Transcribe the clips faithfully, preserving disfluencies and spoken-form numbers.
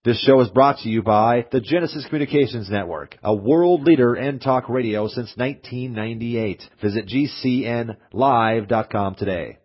This show is brought to you by the Genesis Communications Network, a world leader in talk radio since nineteen ninety-eight. Visit G C N live dot com today.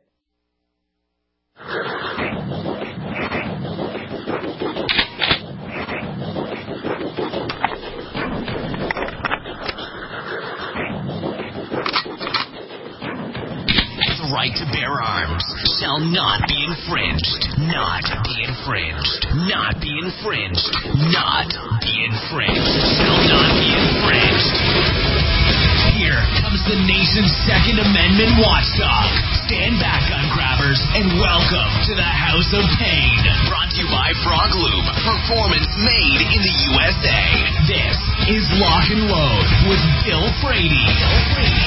Right to bear arms shall not be infringed. Not be infringed. Not be infringed. Not be infringed. Shall not be infringed. Here comes the nation's Second Amendment watchdog. Stand back, gun grabbers, and welcome to the House of Pain. Brought to you by Frog Lube. Performance made in the U S A. This is Lock and Load with Bill Frady. Bill Frady.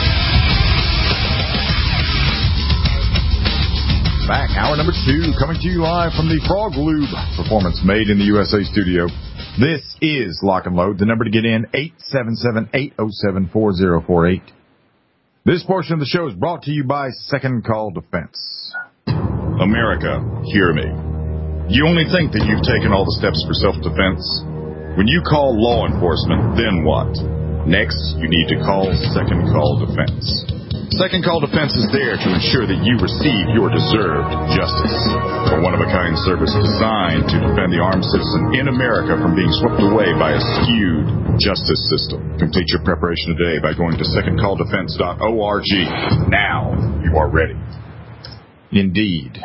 Back, hour number two, coming to you live from the Frog Lube Performance Made in the U S A studio. This is Lock and Load. The number to get in, eight seven seven, eight oh seven, four oh four eight. This portion of the show is brought to you by Second Call Defense. America, hear me. You only think that you've taken all the steps for self-defense? When you call law enforcement, then what? Next, you need to call Second Call Defense. Second Call Defense is there to ensure that you receive your deserved justice. A one-of-a-kind service designed to defend the armed citizen in America from being swept away by a skewed justice system. Complete your preparation today by going to second call defense dot org. Now you are ready. Indeed.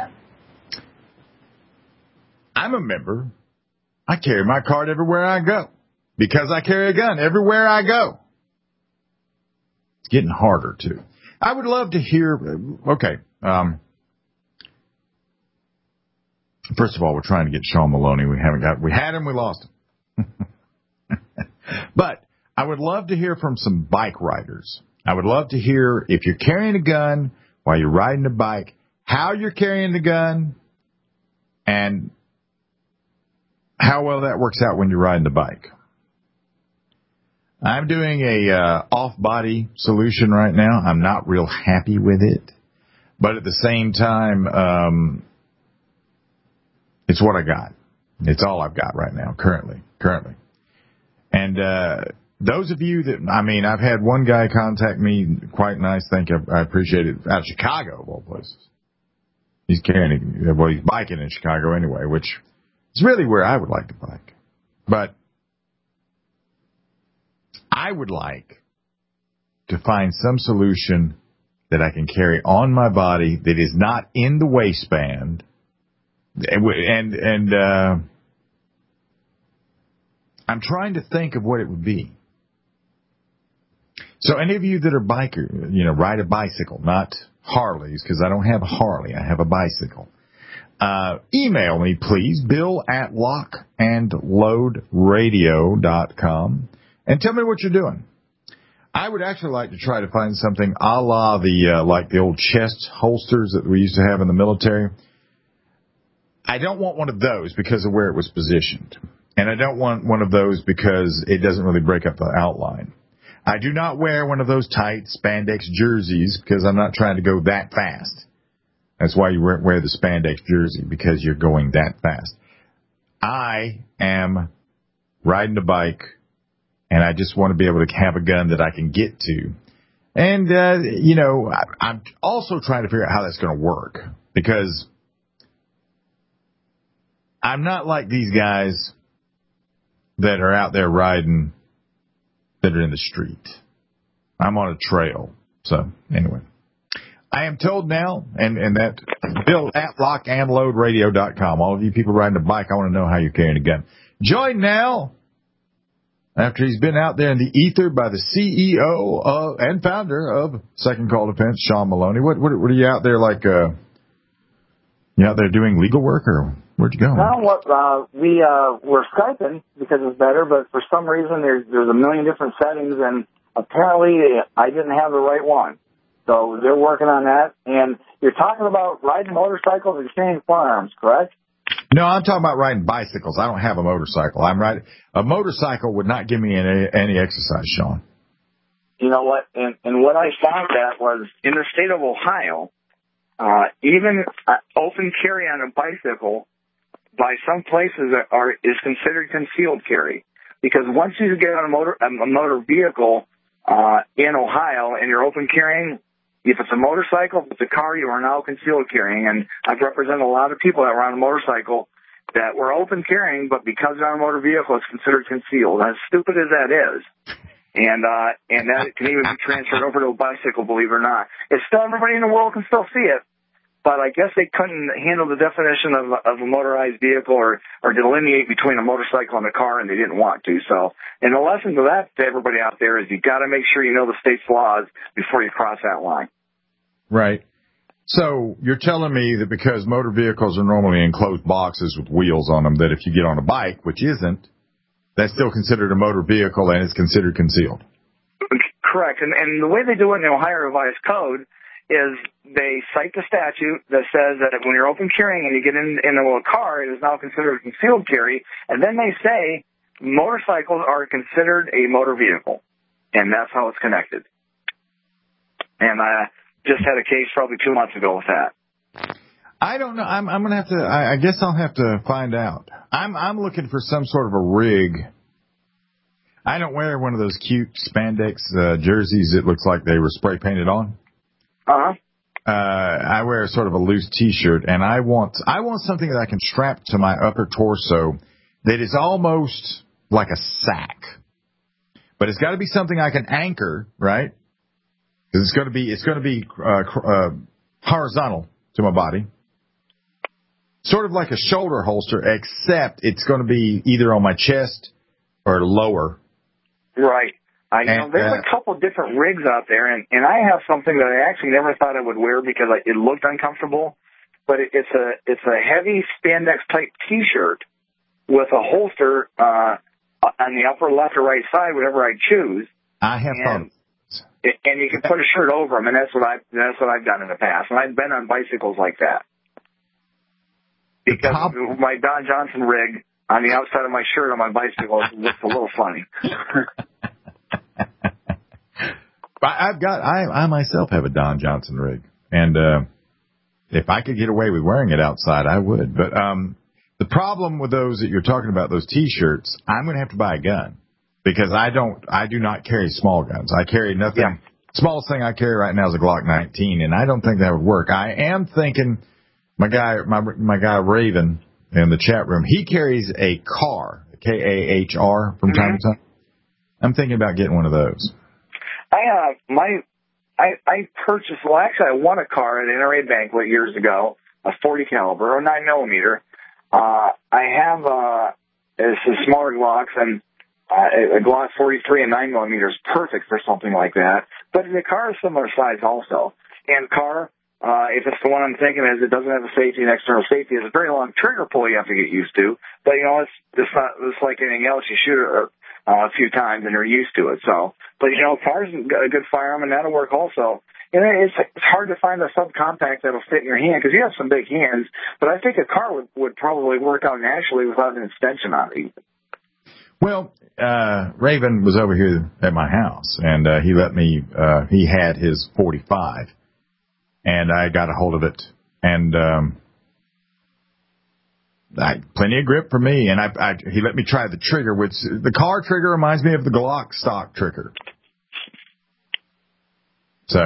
I'm a member. I carry my card everywhere I go because I carry a gun everywhere I go. It's getting harder, too. I would love to hear, okay, um, first of all, we're trying to get Sean Maloney. We haven't got, we had him, we lost him. But I would love to hear from some bike riders. I would love to hear if you're carrying a gun while you're riding a bike, how you're carrying the gun, and how well that works out when you're riding the bike. I'm doing a uh, off-body solution right now. I'm not real happy with it. But at the same time, um, it's what I got. It's all I've got right now, currently. Currently. And uh, those of you that, I mean, I've had one guy contact me, quite nice, thank you, I appreciate it, out of Chicago, of all places. He's carrying, well, he's biking in Chicago anyway, which is really where I would like to bike. But I would like to find some solution that I can carry on my body that is not in the waistband, and and uh, I'm trying to think of what it would be. So any of you that are biker, you know, ride a bicycle, not Harleys, because I don't have a Harley, I have a bicycle. Uh, email me, please, Bill at lock and load radio dot com. And tell me what you're doing. I would actually like to try to find something a la the, uh, like the old chest holsters that we used to have in the military. I don't want one of those because of where it was positioned. And I don't want one of those because it doesn't really break up the outline. I do not wear one of those tight spandex jerseys because I'm not trying to go that fast. That's why you wear the spandex jersey, because you're going that fast. I am riding a bike, and I just want to be able to have a gun that I can get to. And, uh, you know, I, I'm also trying to figure out how that's going to work, because I'm not like these guys that are out there riding that are in the street. I'm on a trail. So, anyway. I am told now, and, and that Bill at lock and load radio dot com. All of you people riding a bike, I want to know how you're carrying a gun. Joined now, after he's been out there in the ether, by the C E O of, and founder of Second Call Defense, Sean Maloney. What, what, what are you out there like, uh, you out there doing legal work, or where'd you go? No, what, uh, we, uh, we're Skyping because it's better, but for some reason there's, there's a million different settings, and apparently I didn't have the right one. So they're working on that. And you're talking about riding motorcycles and carrying firearms, correct? No, I'm talking about riding bicycles. I don't have a motorcycle. I'm riding a motorcycle would not give me any, any exercise, Sean. You know what? And, and what I found that was in the state of Ohio, uh, even uh, open carry on a bicycle by some places are is considered concealed carry, because once you get on a motor a motor vehicle uh, in Ohio and you're open carrying, if it's a motorcycle, if it's a car, you are now concealed carrying. And I've represented a lot of people that were on a motorcycle that were open carrying, but because they're on a motor vehicle, it's considered concealed. As stupid as that is. And uh, and that can even be transferred over to a bicycle, believe it or not. It's still, everybody in the world can still see it, but I guess they couldn't handle the definition of, of a motorized vehicle or, or delineate between a motorcycle and a car, and they didn't want to. So, and the lesson to that to everybody out there is you got to make sure you know the state's laws before you cross that line. Right. So you're telling me that because motor vehicles are normally enclosed boxes with wheels on them, that if you get on a bike, which isn't, that's still considered a motor vehicle and it's considered concealed? Correct. And, and the way they do it in the Ohio Revised Code is they cite the statute that says that when you're open carrying and you get in, into a car, it is now considered concealed carry. And then they say motorcycles are considered a motor vehicle. And that's how it's connected. And I just had a case probably two months ago with that. I don't know. I'm, I'm going to have to, I, I guess I'll have to find out. I'm, I'm looking for some sort of a rig. I don't wear one of those cute spandex uh, jerseys that looks like they were spray painted on. Uh-huh. Uh, I wear sort of a loose t-shirt, and I want, I want something that I can strap to my upper torso that is almost like a sack. But it's got to be something I can anchor, right? Because it's going to be, it's going to be uh, uh, horizontal to my body. Sort of like a shoulder holster, except it's going to be either on my chest or lower. Right. I know and, there's uh, a couple different rigs out there, and, and I have something that I actually never thought I would wear because I, it looked uncomfortable. But it, it's a it's a heavy spandex type T-shirt with a holster uh, on the upper left or right side, whatever I choose. I have and, fun. It, and you can put a shirt over them, and that's what I that's what I've done in the past. And I've been on bicycles like that. Because top- my Don Johnson rig on the outside of my shirt on my bicycle looks a little funny. I've got, I, I myself have a Don Johnson rig. And, uh, if I could get away with wearing it outside, I would. But, um, the problem with those that you're talking about, those t-shirts, I'm going to have to buy a gun because I don't, I do not carry small guns. I carry nothing. Yeah. Smallest thing I carry right now is a Glock nineteen, and I don't think that would work. I am thinking, My guy, my my guy Raven in the chat room, he carries a car, K A H R, from mm-hmm. time to time. I'm thinking about getting one of those. I uh, my I I purchased. Well, actually, I won a car at N R A banquet years ago, a forty caliber or nine millimeter. Uh, I have uh, it's a smaller Glocks, and uh, a Glock forty-three and nine millimeter is perfect for something like that. But the car is similar size also, and car. Uh, if it's the one I'm thinking is, it doesn't have a safety and external safety. It's a very long trigger pull you have to get used to. But, you know, it's it's not it's like anything else. You shoot it uh, a few times and you're used to it. So, but, you know, car's a good firearm, and that'll work also. And it's, it's hard to find a subcompact that'll fit in your hand because you have some big hands. But I think a car would, would probably work out naturally without an extension on it. Well, uh, Raven was over here at my house, and uh, he let me, uh, he had his forty-five. And I got a hold of it, and um, I, plenty of grip for me. And I, I, he let me try the trigger, which the car trigger reminds me of the Glock stock trigger. So,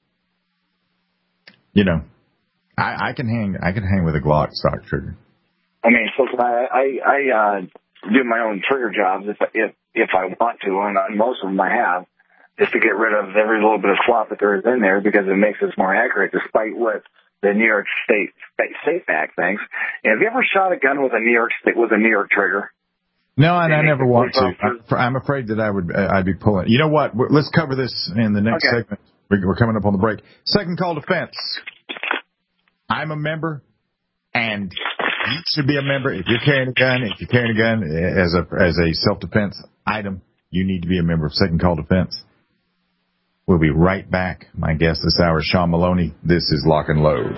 you know, I, I can hang, I can hang with a Glock stock trigger. I mean, so can I. I, I uh, do my own trigger jobs if if if I want to, and most of them I have. Just to get rid of every little bit of slop that there is in there because it makes us more accurate, despite what the New York State Safe Act thinks. And have you ever shot a gun with a New York State with a New York trigger? No, and I never want to. I'm afraid that I would. I'd be pulling. You know what? Let's cover this in the next okay. segment. We're coming up on the break. Second Call Defense. I'm a member, and you should be a member. If you're carrying a gun, if you're carrying a gun as a as a self-defense item, you need to be a member of Second Call Defense. We'll be right back. My guest this hour is Sean Maloney. This is Lock and Load.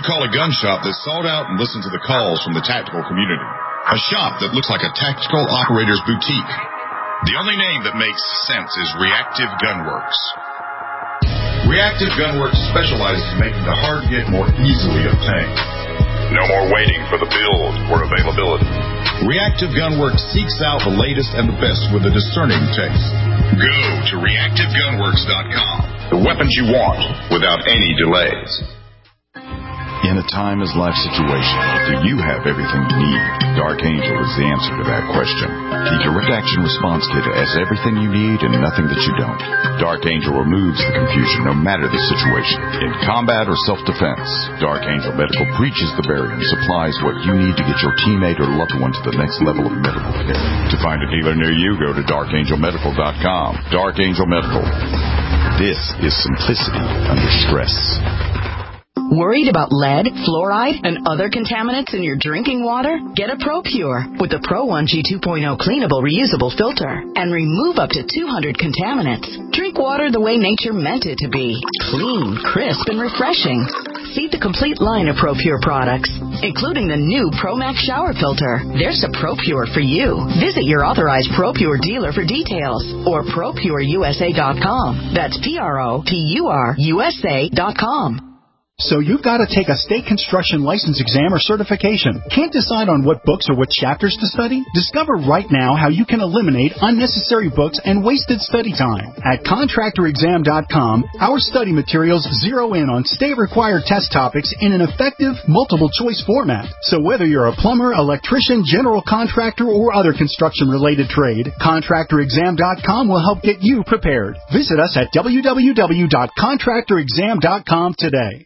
you call a gun shop that's sought out and listen to the calls from the tactical community. A shop that looks like a tactical operator's boutique. The only name that makes sense is Reactive Gunworks. Reactive Gunworks specializes in making the hard get more easily obtained. No more waiting for the build or availability. Reactive Gunworks seeks out the latest and the best with a discerning taste. Go to reactive gunworks dot com. The weapons you want without any delays. In a time as life situation, do you have everything you need? Dark Angel is the answer to that question. The Direct Action Response Kit has everything you need and nothing that you don't. Dark Angel removes the confusion no matter the situation. In combat or self-defense, Dark Angel Medical breaches the barrier and supplies what you need to get your teammate or loved one to the next level of medical care. To find a dealer near you, go to dark angel medical dot com. Dark Angel Medical. This is simplicity under stress. Worried about lead, fluoride, and other contaminants in your drinking water? Get a ProPure with the Pro one G two point oh cleanable reusable filter and remove up to two hundred contaminants. Drink water the way nature meant it to be. Clean, crisp, and refreshing. See the complete line of ProPure products, including the new ProMax shower filter. There's a ProPure for you. Visit your authorized ProPure dealer for details or pro pure u s a dot com. That's P R O P U R U S A dot com. So you've got to take a state construction license exam or certification. Can't decide on what books or what chapters to study? Discover right now how you can eliminate unnecessary books and wasted study time. At contractor exam dot com, our study materials zero in on state-required test topics in an effective, multiple-choice format. So whether you're a plumber, electrician, general contractor, or other construction-related trade, contractor exam dot com will help get you prepared. Visit us at w w w dot contractor exam dot com today.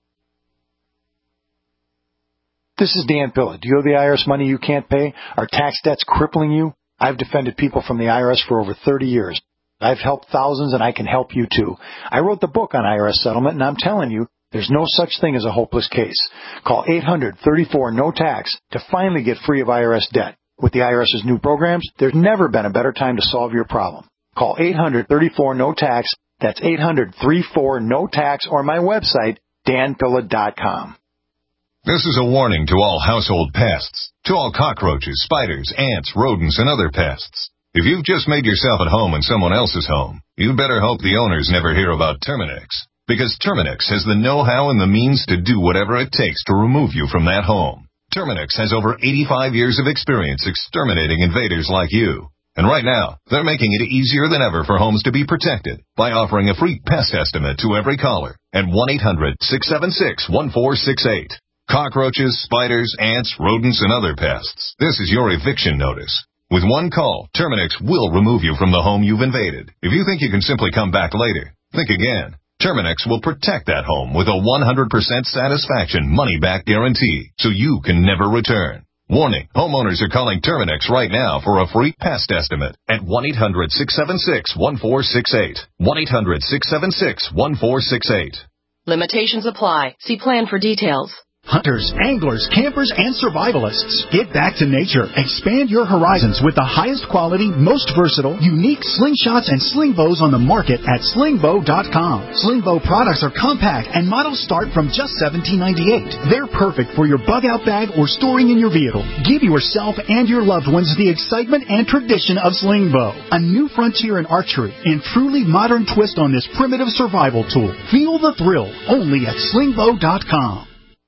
This is Dan Pilla. Do you owe the I R S money you can't pay? Are tax debts crippling you? I've defended people from the I R S for over thirty years. I've helped thousands, and I can help you too. I wrote the book on I R S settlement, and I'm telling you, there's no such thing as a hopeless case. Call eight hundred, thirty-four, no tax to finally get free of I R S debt. With the I R S's new programs, there's never been a better time to solve your problem. Call eight hundred, thirty-four, no tax. That's eight hundred, thirty-four, no tax, or my website, dan pilla dot com. This is a warning to all household pests, to all cockroaches, spiders, ants, rodents, and other pests. If you've just made yourself at home in someone else's home, you better hope the owners never hear about Terminix, because Terminix has the know-how and the means to do whatever it takes to remove you from that home. Terminix has over eighty-five years of experience exterminating invaders like you. And right now, they're making it easier than ever for homes to be protected by offering a free pest estimate to every caller at one eight hundred, six seven six, one four six eight. Cockroaches, spiders, ants, rodents, and other pests. This is your eviction notice. With one call, Terminix will remove you from the home you've invaded. If you think you can simply come back later, think again. Terminix will protect that home with a one hundred percent satisfaction money-back guarantee, so you can never return. Warning, homeowners are calling Terminix right now for a free pest estimate at one eight hundred, six seven six, one four six eight. one eight hundred, six seven six, one four six eight. Limitations apply. See plan for details. Hunters, anglers, campers, and survivalists. Get back to nature. Expand your horizons with the highest quality, most versatile, unique slingshots and sling bows on the market at sling bow dot com. Sling bow products are compact and models start from just seventeen ninety-eight. They're perfect for your bug-out bag or storing in your vehicle. Give yourself and your loved ones the excitement and tradition of sling bow. A new frontier in archery and truly modern twist on this primitive survival tool. Feel the thrill only at sling bow dot com.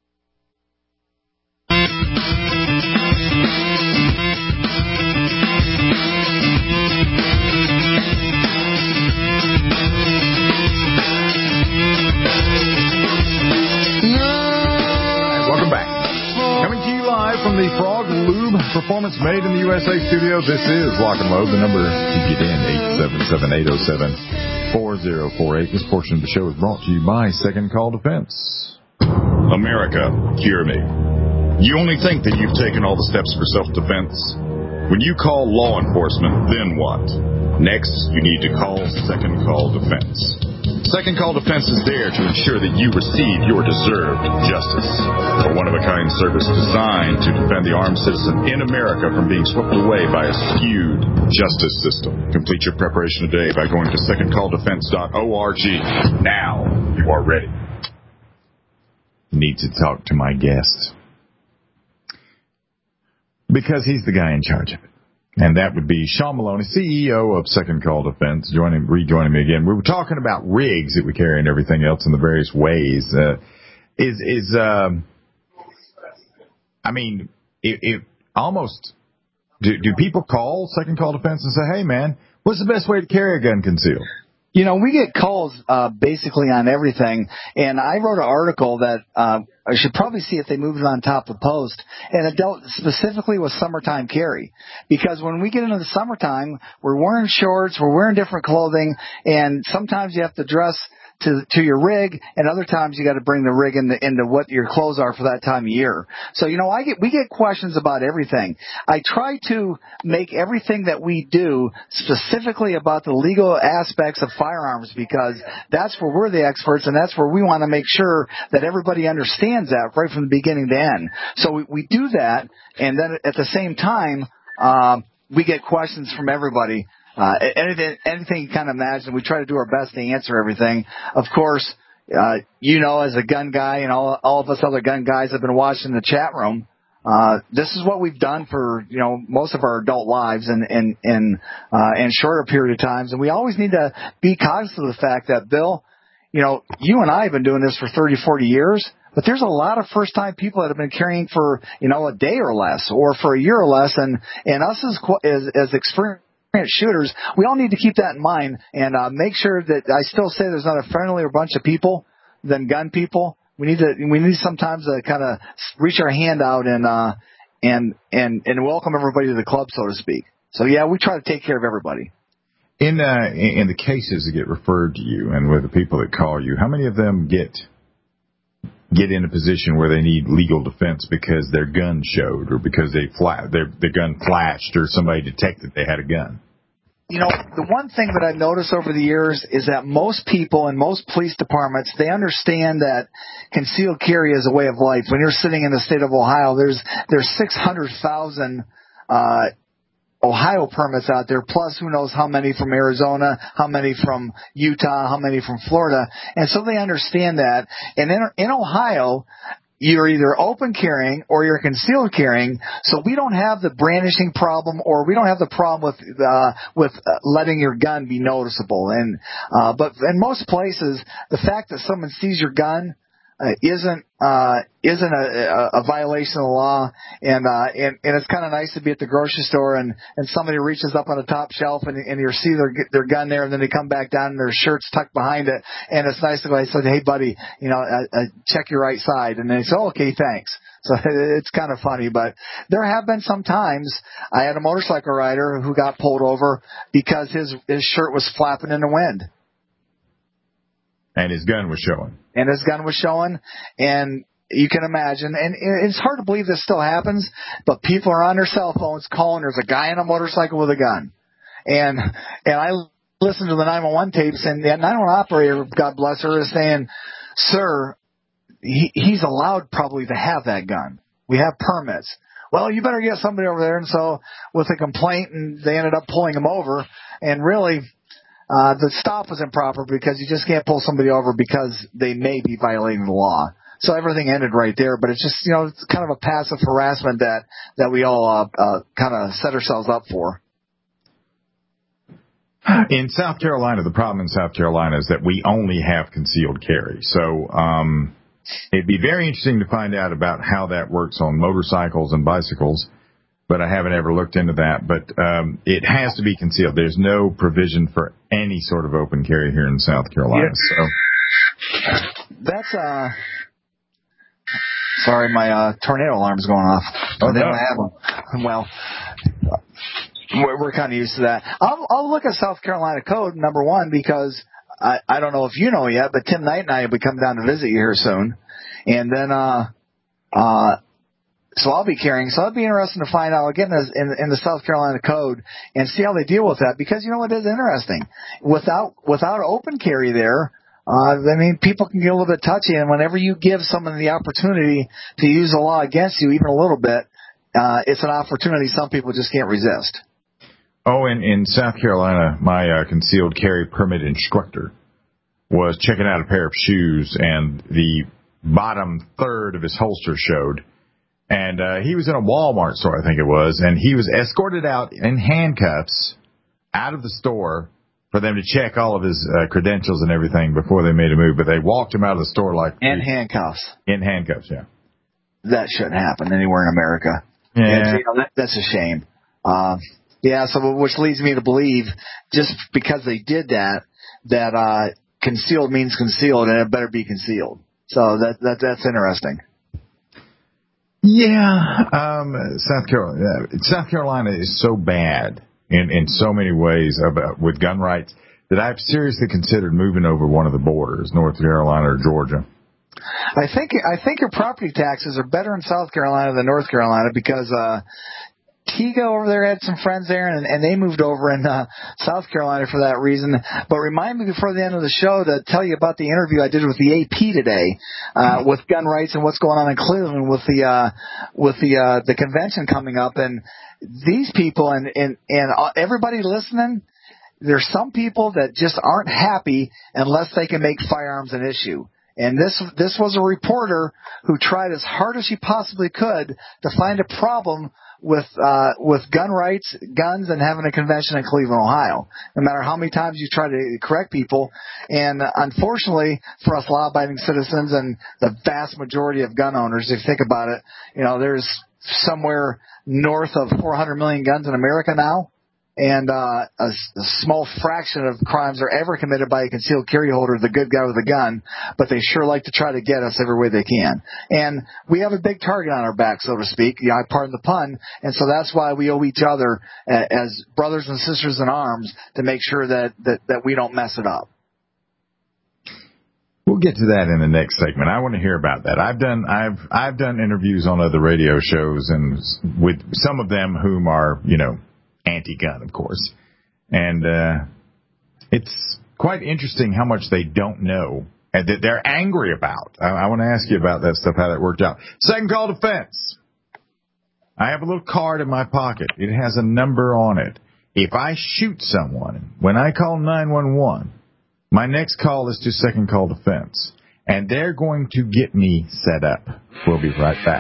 Welcome back. Coming to you live from the Frog Lube Performance Made in the U S A studio. This is Lock and Load. The number to get in, eight seven seven, eight oh seven, four oh four eight. This portion of the show is brought to you by Second Call Defense. America, hear me. You only think that you've taken all the steps for self-defense. When you call law enforcement, then what? Next, you need to call Second Call Defense. Second Call Defense is there to ensure that you receive your deserved justice. A one-of-a-kind service designed to defend the armed citizen in America from being swept away by a skewed justice system. Complete your preparation today by going to second call defense dot org. Now you are ready. needs to talk to my guest. Because he's the guy in charge of it. And that would be Sean Maloney, C E O of Second Call Defense, joining, rejoining me again. We were talking about rigs that we carry and everything else in the various ways. Uh, is, is, um, I mean, it, it almost, do, do people call Second Call Defense and say, hey man, what's the best way to carry a gun concealed? You know, we get calls uh, basically on everything, and I wrote an article that uh, I should probably see if they moved it on top of the post, and it dealt specifically with summertime carry. Because when we get into the summertime, we're wearing shorts, we're wearing different clothing, and sometimes you have to dress to to your rig, and other times you got to bring the rig into into what your clothes are for that time of year. So you know, I get we get questions about everything. I try to make everything that we do specifically about the legal aspects of firearms, because that's where we're the experts, and that's where we want to make sure that everybody understands that right from the beginning to end. So we, we do that, and then at the same time, um, we get questions from everybody. Uh, anything, anything you kind of imagine, we try to do our best to answer everything. Of course, uh, you know, as a gun guy, and all, all of us other gun guys have been watching the chat room. Uh, this is what we've done for, you know, most of our adult lives and, and, and, uh, and shorter period of times. And we always need to be cognizant of the fact that, Bill, you know, you and I have been doing this for thirty, forty years, but there's a lot of first time people that have been carrying for, you know, a day or less, or for a year or less. And, and us as, as, as experienced shooters, we all need to keep that in mind and uh, make sure that I still say there's not a friendlier bunch of people than gun people. We need to we need sometimes to kind of reach our hand out and uh, and and and welcome everybody to the club, so to speak. So yeah, we try to take care of everybody. In uh, in the cases that get referred to you and with the people that call you, how many of them get get in a position where they need legal defense because their gun showed, or because they fla- their their gun flashed, or somebody detected they had a gun? You know, the one thing that I've noticed over the years is that most people in most police departments, they understand that concealed carry is a way of life. When you're sitting in the state of Ohio, there's there's six hundred thousand uh, Ohio permits out there, plus who knows how many from Arizona, how many from Utah, how many from Florida. And so they understand that. And in, in Ohio, you're either open carrying or you're concealed carrying, so we don't have the brandishing problem, or we don't have the problem with uh, with uh, letting your gun be noticeable. And uh, but in most places, the fact that someone sees your gun uh, isn't uh, isn't a, a violation of the law, and uh, and, and it's kind of nice to be at the grocery store and, and somebody reaches up on the top shelf and, and you see their their gun there, and then they come back down and their shirt's tucked behind it, and it's nice to go, I said, hey buddy, you know, uh, uh, check your right side, and they say, oh, okay, thanks. So it's kind of funny, but there have been some times I had a motorcycle rider who got pulled over because his his shirt was flapping in the wind. And his gun was showing. And his gun was showing, and you can imagine, and it's hard to believe this still happens, but people are on their cell phones calling, there's a guy on a motorcycle with a gun. And and I listened to the nine one one tapes, and the nine one one operator, God bless her, is saying, sir, he, he's allowed probably to have that gun. We have permits. Well, you better get somebody over there. And so with a complaint, and they ended up pulling him over, and really, Uh, the stop was improper because you just can't pull somebody over because they may be violating the law. So everything ended right there, but it's just, you know, it's kind of a passive harassment that, that we all, uh, uh, kind of set ourselves up for. In South Carolina, the problem in South Carolina is that we only have concealed carry. So, um, it'd be very interesting to find out about how that works on motorcycles and bicycles. But I haven't ever looked into that. But um, it has to be concealed. There's no provision for any sort of open carry here in South Carolina. Yeah. So that's uh, sorry, my uh, tornado alarm's going off. Oh, they no. don't have them. Well, we're, we're kind of used to that. I'll, I'll look at South Carolina code number one because I, I don't know if you know yet, but Tim Knight and I will be coming down to visit you here soon, and then uh, uh. So I'll be carrying. So it'd be interesting to find out again in, in the South Carolina code and see how they deal with that. Because you know what is interesting, without without open carry there, uh, I mean people can get a little bit touchy. And whenever you give someone the opportunity to use the law against you, even a little bit, uh, it's an opportunity some people just can't resist. Oh, and in South Carolina, my uh, concealed carry permit instructor was checking out a pair of shoes, and the bottom third of his holster showed. And uh, he was in a Walmart store, I think it was, and he was escorted out in handcuffs out of the store for them to check all of his uh, credentials and everything before they made a move. But they walked him out of the store like... In handcuffs. In handcuffs, yeah. That shouldn't happen anywhere in America. Yeah. And, you know, that, that's a shame. Uh, yeah, so which leads me to believe, just because they did that, that uh, concealed means concealed, and it better be concealed. So that, that that's interesting. Yeah, um, South Carolina, South Carolina is so bad in, in so many ways about, with gun rights that I've seriously considered moving over one of the borders, North Carolina or Georgia. I think I think your property taxes are better in South Carolina than North Carolina because uh, Tiga over there had some friends there, and, and they moved over in uh, South Carolina for that reason. But remind me before the end of the show to tell you about the interview I did with the A P today uh, with gun rights and what's going on in Cleveland with the uh, with the uh, the convention coming up. And these people and and and everybody listening, there's some people that just aren't happy unless they can make firearms an issue. And this this was a reporter who tried as hard as she possibly could to find a problem with uh, with gun rights, guns, and having a convention in Cleveland, Ohio. No matter how many times you try to correct people, and uh, unfortunately for us law-abiding citizens and the vast majority of gun owners, if you think about it, you know, there's somewhere north of four hundred million guns in America now. And uh, a, a small fraction of crimes are ever committed by a concealed carry holder, the good guy with a gun, but they sure like to try to get us every way they can. And we have a big target on our back, so to speak. Yeah, I pardon the pun. And so that's why we owe each other uh, as brothers and sisters in arms to make sure that, that, that we don't mess it up. We'll get to that in the next segment. I want to hear about that. I've done I've I've done interviews on other radio shows, and with some of them whom are, you know, anti-gun, of course. And uh, it's quite interesting how much they don't know and that they're angry about. I, I want to ask you about that stuff, how that worked out. Second call defense. I have a little card in my pocket. It has a number on it. If I shoot someone, when I call nine one one, my next call is to second call defense. And they're going to get me set up. We'll be right back.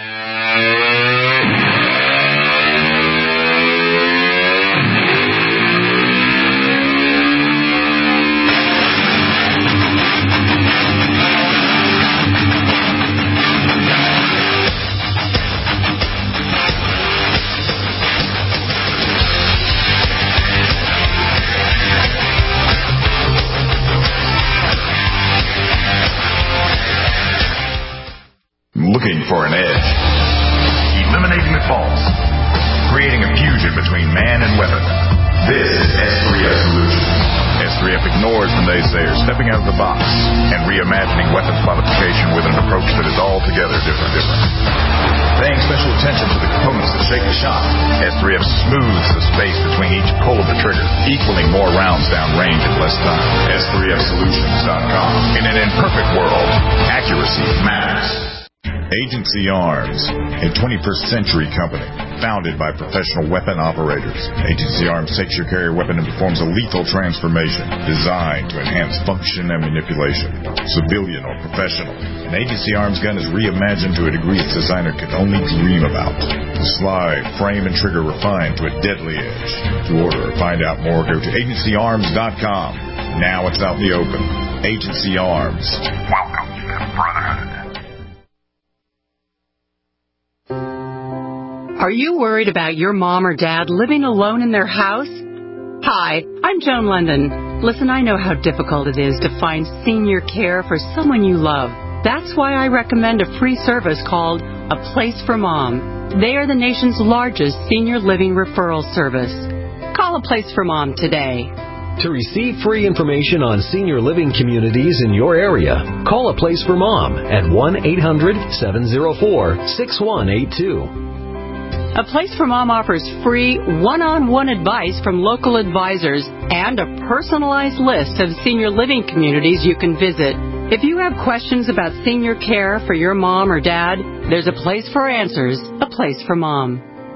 Looking for an edge, eliminating the false, creating a fusion between man and weapon. This is S three F Solutions. S three F ignores the naysayers, stepping out of the box and reimagining weapons modification with an approach that is altogether different. different. Paying special attention to the components that shake the shot, S three F smooths the space between each pull of the trigger, equaling more rounds down range in less time. S three F Solutions dot com. In an imperfect world, accuracy matters. Agency Arms, a twenty-first century company founded by professional weapon operators. Agency Arms takes your carrier weapon and performs a lethal transformation designed to enhance function and manipulation, civilian or professional. An Agency Arms gun is reimagined to a degree its designer could only dream about. The slide, frame, and trigger refined to a deadly edge. To order or find out more, go to agency arms dot com. Now it's out in the open. Agency Arms. Welcome to the Brotherhood. Are you worried about your mom or dad living alone in their house? Hi, I'm Joan London. Listen, I know how difficult it is to find senior care for someone you love. That's why I recommend a free service called A Place for Mom. They are the nation's largest senior living referral service. Call A Place for Mom today. To receive free information on senior living communities in your area, call A Place for Mom at one eight hundred seven oh four six one eight two. A Place for Mom offers free one-on-one advice from local advisors and a personalized list of senior living communities you can visit. If you have questions about senior care for your mom or dad, there's a place for answers, A Place for Mom.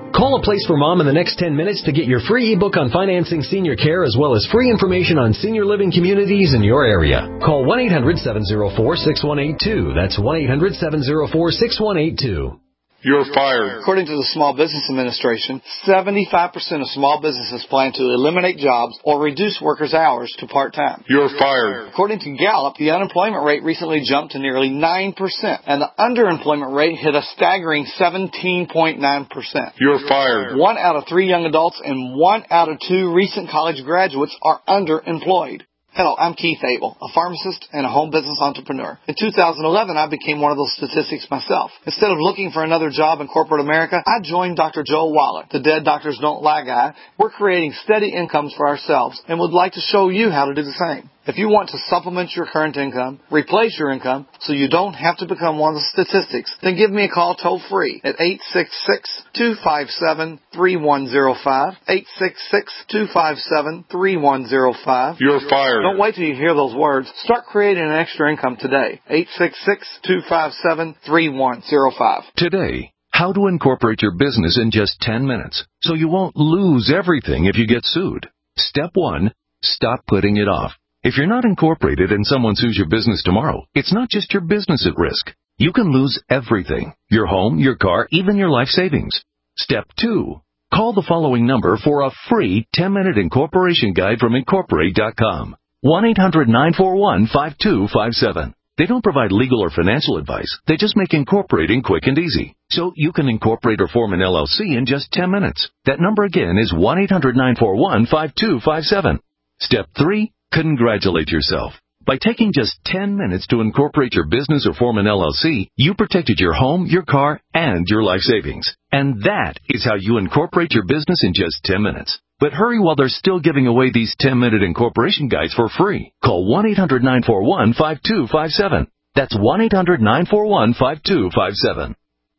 Call A Place for Mom in the next ten minutes to get your free ebook on financing senior care as well as free information on senior living communities in your area. Call one eight hundred seven oh four six one eight two. That's one eight hundred seven oh four six one eight two. You're fired. According to the Small Business Administration, seventy-five percent of small businesses plan to eliminate jobs or reduce workers' hours to part-time. You're fired. According to Gallup, the unemployment rate recently jumped to nearly nine percent, and the underemployment rate hit a staggering seventeen point nine percent. You're fired. One out of three young adults and one out of two recent college graduates are underemployed. Hello, I'm Keith Abel, a pharmacist and a home business entrepreneur. In two thousand eleven, I became one of those statistics myself. Instead of looking for another job in corporate America, I joined Doctor Joe Waller, the Dead Doctors Don't Lie guy. We're creating steady incomes for ourselves and would like to show you how to do the same. If you want to supplement your current income, replace your income, so you don't have to become one of the statistics, then give me a call toll-free at eight six six, two five seven, three one zero five, eight six six, two five seven, three one zero five. You're fired. Don't wait till you hear those words. Start creating an extra income today. eight six six, two five seven, three one zero five. Today, how to incorporate your business in just ten minutes so you won't lose everything if you get sued. Step one, stop putting it off. If you're not incorporated and someone sues your business tomorrow, it's not just your business at risk. You can lose everything. Your home, your car, even your life savings. Step two, call the following number for a free ten-minute incorporation guide from Incorporate dot com. one eight hundred nine four one five two five seven. They don't provide legal or financial advice. They just make incorporating quick and easy. So you can incorporate or form an L L C in just ten minutes. That number again is one eight hundred nine four one five two five seven. Step three, congratulate yourself. By taking just ten minutes to incorporate your business or form an L L C, you protected your home, your car, and your life savings. And that is how you incorporate your business in just ten minutes. But hurry while they're still giving away these ten-minute incorporation guides for free. Call one eight hundred nine four one five two five seven. That's one eight hundred nine four one five two five seven.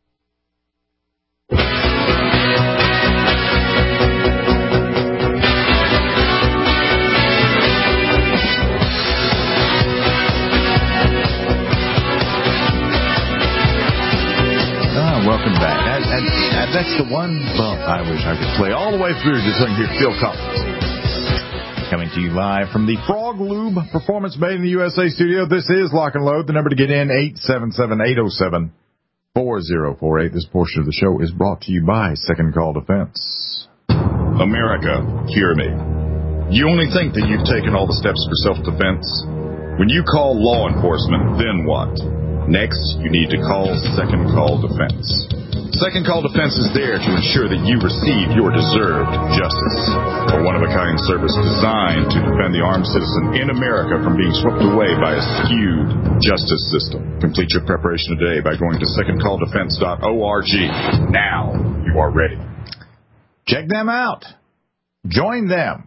Welcome back. And, and, and that's the one bump I wish I could play all the way through just so I can hear Phil Collins. Coming to you live from the Frog Lube Performance Made in the U S A studio. This is Lock and Load. The number to get in, eight seven seven, eight oh seven, four oh four eight. This portion of the show is brought to you by Second Call Defense. America, hear me. You only think that you've taken all the steps for self-defense? When you call law enforcement, then what? Next, you need to call Second Call Defense. Second Call Defense is there to ensure that you receive your deserved justice. A one-of-a-kind service designed to defend the armed citizen in America from being swept away by a skewed justice system. Complete your preparation today by going to second call defense dot org. Now you are ready. Check them out. Join them.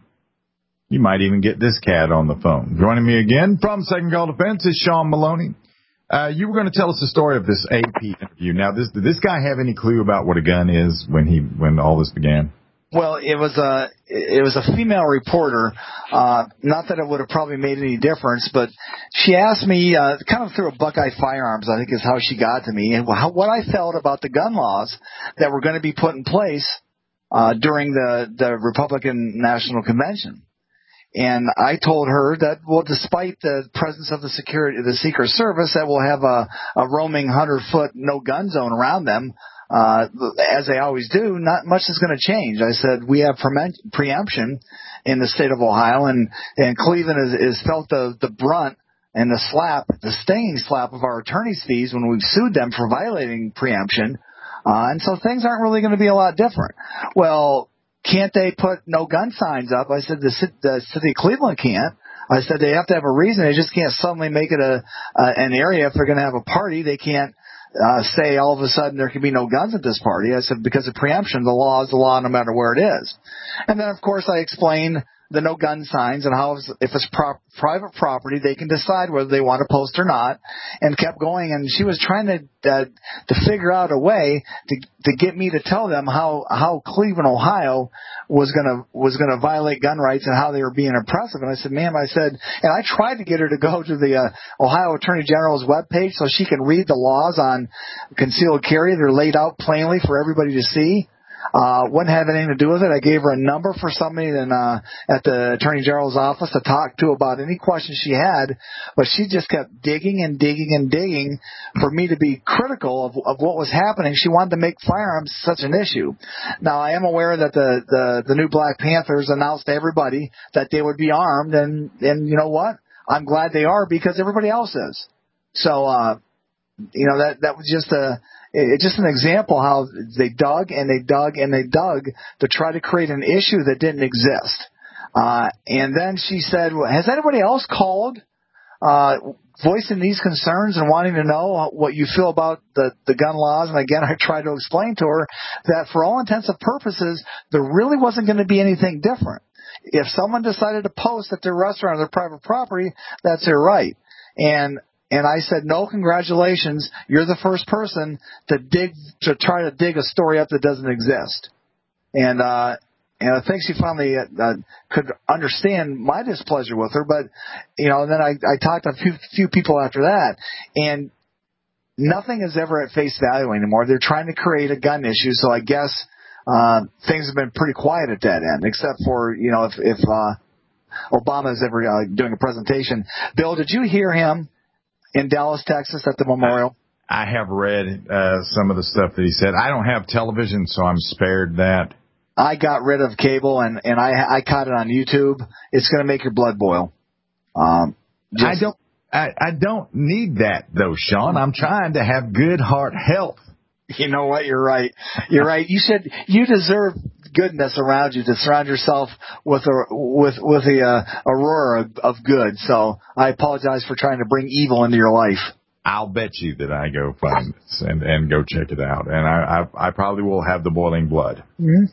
You might even get this cat on the phone. Joining me again from Second Call Defense is Sean Maloney. Uh, you were going to tell us the story of this A P interview. Now, this, did this guy have any clue about what a gun is when he when all this began? Well, it was a it was a female reporter. Uh, not that it would have probably made any difference, but she asked me uh, kind of through a Buckeye Firearms, I think is how she got to me, and how, what I felt about the gun laws that were going to be put in place uh, during the the Republican National Convention. And I told her that, well, despite the presence of the security, the Secret Service, that will have a, a roaming hundred-foot no-gun zone around them, uh, as they always do, not much is going to change. I said we have preemption in the state of Ohio, and, and Cleveland has, has felt the, the brunt and the slap, the stinging slap of our attorney's fees when we've sued them for violating preemption. Uh, and so things aren't really going to be a lot different. Well, can't they put no gun signs up? I said the, the city of Cleveland can't. I said they have to have a reason. They just can't suddenly make it a uh, an area if they're going to have a party. They can't uh, say all of a sudden there can be no guns at this party. I said because of preemption, the law is the law no matter where it is. And then, of course, I explained the no gun signs and how if it's pro- private property, they can decide whether they want to post or not, and kept going. And she was trying to uh, to figure out a way to to get me to tell them how how Cleveland, Ohio, was gonna was gonna violate gun rights and how they were being oppressive. And I said, ma'am, I said, and I tried to get her to go to the uh, Ohio Attorney General's webpage so she can read the laws on concealed carry. They're laid out plainly for everybody to see. Uh, wouldn't have anything to do with it. I gave her a number for somebody in, uh, at the Attorney General's office to talk to about any questions she had, but she just kept digging and digging and digging for me to be critical of, of what was happening. She wanted to make firearms such an issue. Now, I am aware that the, the, the new Black Panthers announced to everybody that they would be armed, and, and you know what? I'm glad they are because everybody else is. So, uh, you know, that, that was just a, It's just an example how they dug and they dug and they dug to try to create an issue that didn't exist. Uh, and then she said, well, has anybody else called, uh, voicing these concerns and wanting to know what you feel about the, the gun laws? And again, I tried to explain to her that for all intents and purposes, there really wasn't going to be anything different. If someone decided to post at their restaurant or their private property, that's their right. And And I said, no, congratulations. You're the first person to dig, to try to dig a story up that doesn't exist. And, uh, and I think she finally uh, could understand my displeasure with her. But, you know, and then I, I talked to a few, few people after that, and nothing is ever at face value anymore. They're trying to create a gun issue. So I guess, uh, things have been pretty quiet at that end, except for, you know, if, if, uh, Obama is ever uh, doing a presentation. Bill, did you hear him in Dallas, Texas, at the memorial? I have read uh, some of the stuff that he said. I don't have television, so I'm spared that. I got rid of cable, and, and I I caught it on YouTube. It's going to make your blood boil. Um, just, I don't I, I don't need that, though, Sean. I'm trying to have good heart health. You know what? You're right. You're right. You should. You deserve goodness around you to surround yourself with a with with a uh, aurora of good. So I apologize for trying to bring evil into your life. I'll bet you that I go find this and and go check it out, and I I, I probably will have the boiling blood. Mm-hmm.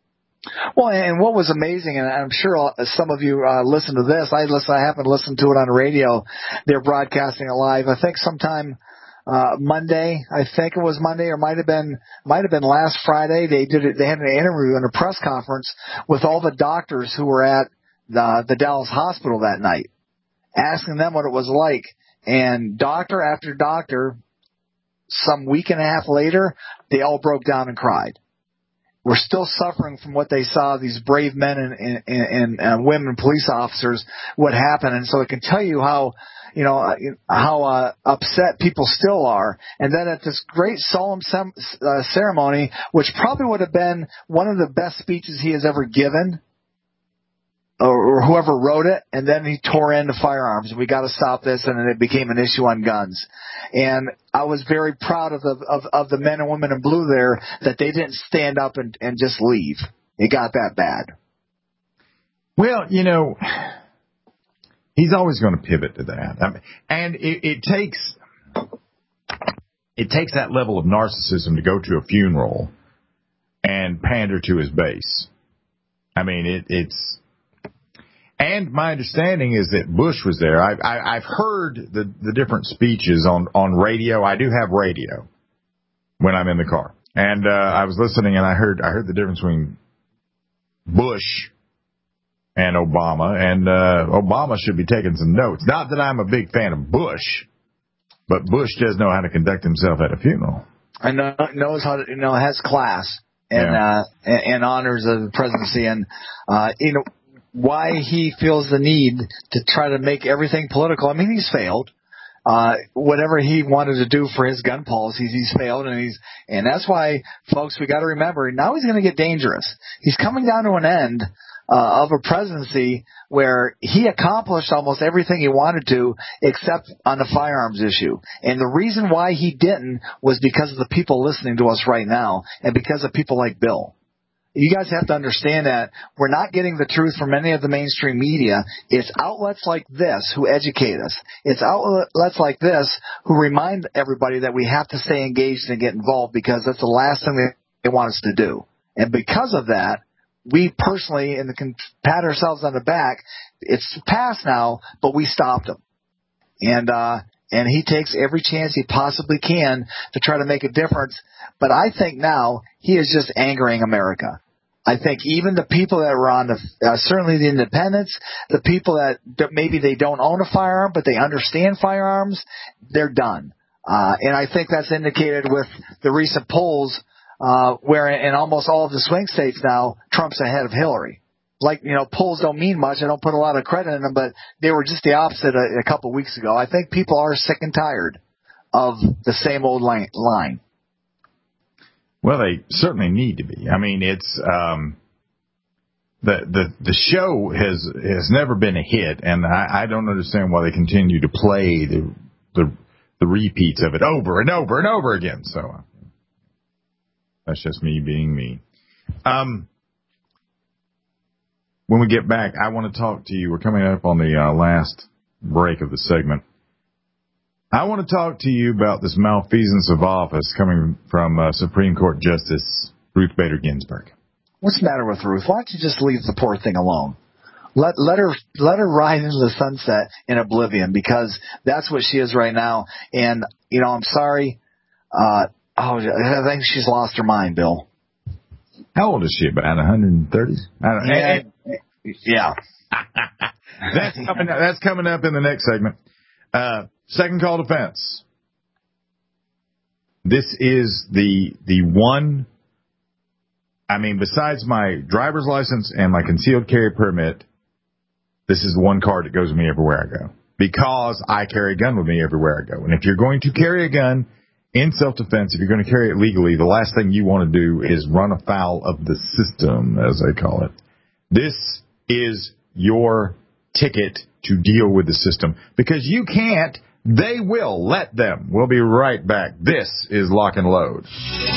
Well, and what was amazing, and I'm sure some of you uh, listen to this. I listen. I happen to listen to it on the radio. They're broadcasting it live. I think sometime. Uh, Monday, I think it was Monday, or might have been, might have been last Friday. They did it. They had an interview and a press conference with all the doctors who were at the, the Dallas hospital that night, asking them what it was like. And doctor after doctor, some week and a half later, they all broke down and cried. We're still suffering from what they saw, these brave men and, and, and, and women police officers, what happened. And so it can tell you how, you know, how uh, upset people still are. And then at this great solemn sem- uh, ceremony, which probably would have been one of the best speeches he has ever given, or, or whoever wrote it, and then he tore into firearms. We got to stop this, and then it became an issue on guns. And I was very proud of the of, of the men and women in blue there, that they didn't stand up and, and just leave. It got that bad. Well, you know, he's always going to pivot to that. I mean, and it, it takes it takes that level of narcissism to go to a funeral and pander to his base. I mean, it, it's... And my understanding is that Bush was there. I, I, I've heard the, the different speeches on, on radio. I do have radio when I'm in the car. And uh, I was listening, and I heard I heard the difference between Bush and Obama. And uh, Obama should be taking some notes. Not that I'm a big fan of Bush, but Bush does know how to conduct himself at a funeral. And knows how to, you know, has class and yeah. uh, and, and honors the presidency. And, uh, you know, why he feels the need to try to make everything political. I mean, he's failed. Uh, whatever he wanted to do for his gun policies, he's failed, and he's, and that's why, folks, we got to remember, now he's going to get dangerous. He's coming down to an end, uh, of a presidency where he accomplished almost everything he wanted to, except on the firearms issue. And the reason why he didn't was because of the people listening to us right now, and because of people like Bill. You guys have to understand that we're not getting the truth from any of the mainstream media. It's outlets like this who educate us. It's outlets like this who remind everybody that we have to stay engaged and get involved, because that's the last thing they want us to do. And because of that, we personally, and can pat ourselves on the back, it's past now, but we stopped him. And, uh, and he takes every chance he possibly can to try to make a difference. But I think now he is just angering America. I think even the people that were on the, uh, certainly the independents, the people that, that maybe they don't own a firearm, but they understand firearms, they're done. Uh, and I think that's indicated with the recent polls uh, where in almost all of the swing states now, Trump's ahead of Hillary. Like, you know, polls don't mean much. I don't put a lot of credit in them, but they were just the opposite a, a couple of weeks ago. I think people are sick and tired of the same old line. line. Well, they certainly need to be. I mean, it's um, the the the show has has never been a hit, and I, I don't understand why they continue to play the the the repeats of it over and over and over again. So uh, that's just me being me. Um. When we get back, I want to talk to you. We're coming up on the uh, last break of the segment. I want to talk to you about this malfeasance of office coming from uh, Supreme Court Justice Ruth Bader Ginsburg. What's the matter with Ruth? Why don't you just leave the poor thing alone? Let let her let her ride into the sunset in oblivion, because that's what she is right now. And you know, I'm sorry. Uh, oh, I think she's lost her mind, Bill. How old is she? About one hundred thirty? I don't know. Yeah. yeah. that's, coming up, that's coming up in the next segment. Uh, second call defense. This is the the one, I mean, besides my driver's license and my concealed carry permit, this is the one card that goes with me everywhere I go. Because I carry a gun with me everywhere I go. And if you're going to carry a gun in self-defense, if you're going to carry it legally, the last thing you want to do is run afoul of the system, as they call it. This is your ticket to deal with the system. Because you can't, they will. Let them. We'll be right back. This is Lock and Load.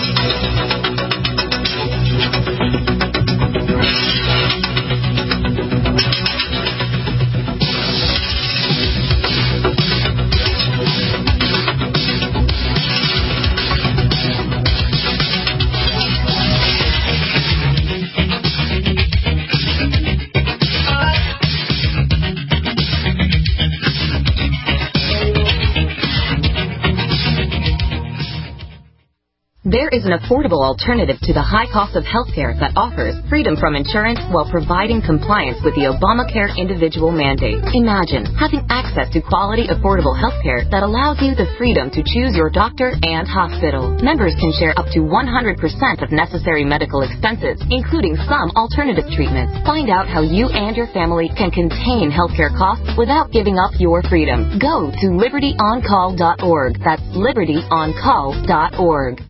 There is an affordable alternative to the high cost of healthcare that offers freedom from insurance while providing compliance with the Obamacare individual mandate. Imagine having access to quality, affordable healthcare that allows you the freedom to choose your doctor and hospital. Members can share up to one hundred percent of necessary medical expenses, including some alternative treatments. Find out how you and your family can contain healthcare costs without giving up your freedom. Go to liberty on call dot org. That's liberty on call dot org.